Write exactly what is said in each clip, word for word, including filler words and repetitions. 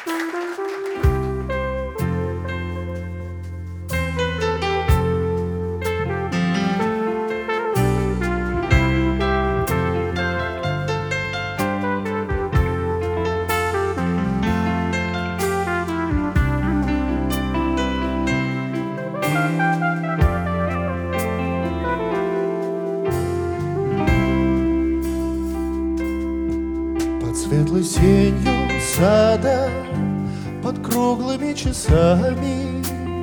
Светлой сенью сада, под круглыми часами,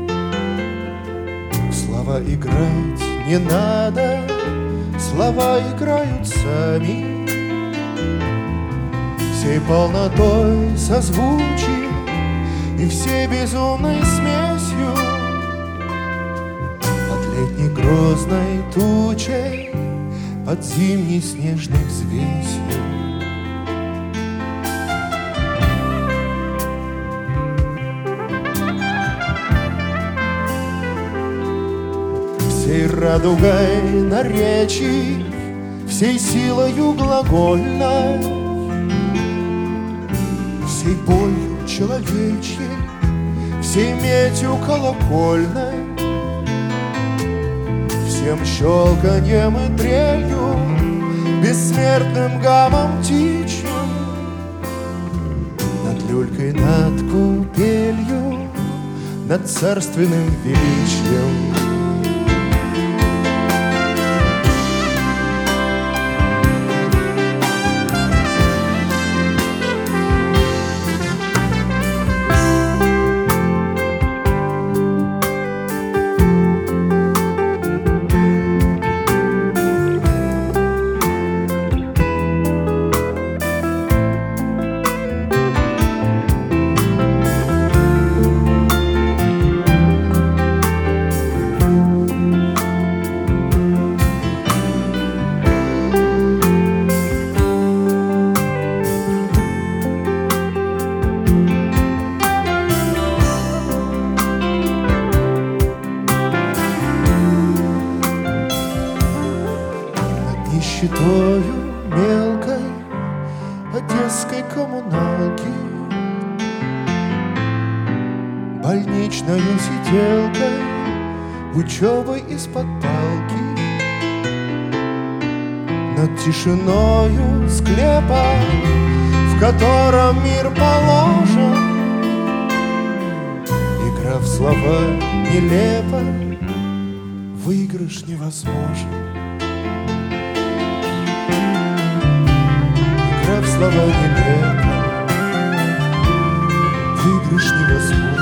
слова играть не надо, слова играют сами. Всей полнотой созвучий и всей безумной смесью, под летней грозной тучей, под зимней снежной взвесью. Всей радугой наречий, всей силою глагольной, всей болью человечьей, всей медью колокольной, всем щелканьем и трелью, бессмертным гамом птичьим, над люлькой, над купелью, над царственным величием. Нищетою мелкой одесской коммуналки, больничною сиделкой, учебой из-под палки, над тишиною склепа, в котором мир положен, игра в слова нелепа, выигрыш невозможен. В слова нелепо, выигрыш невозможен.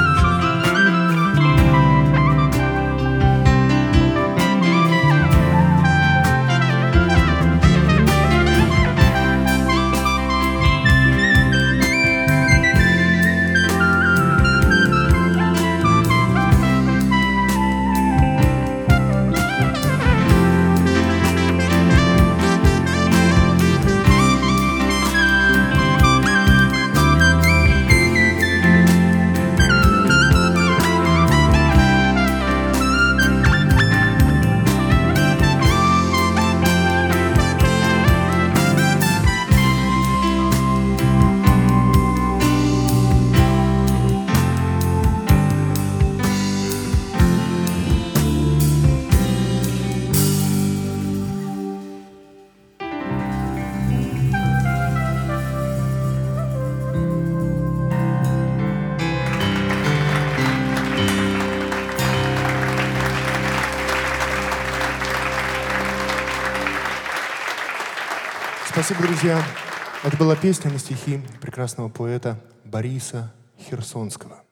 Спасибо, друзья. Это была песня на стихи прекрасного поэта Бориса Херсонского.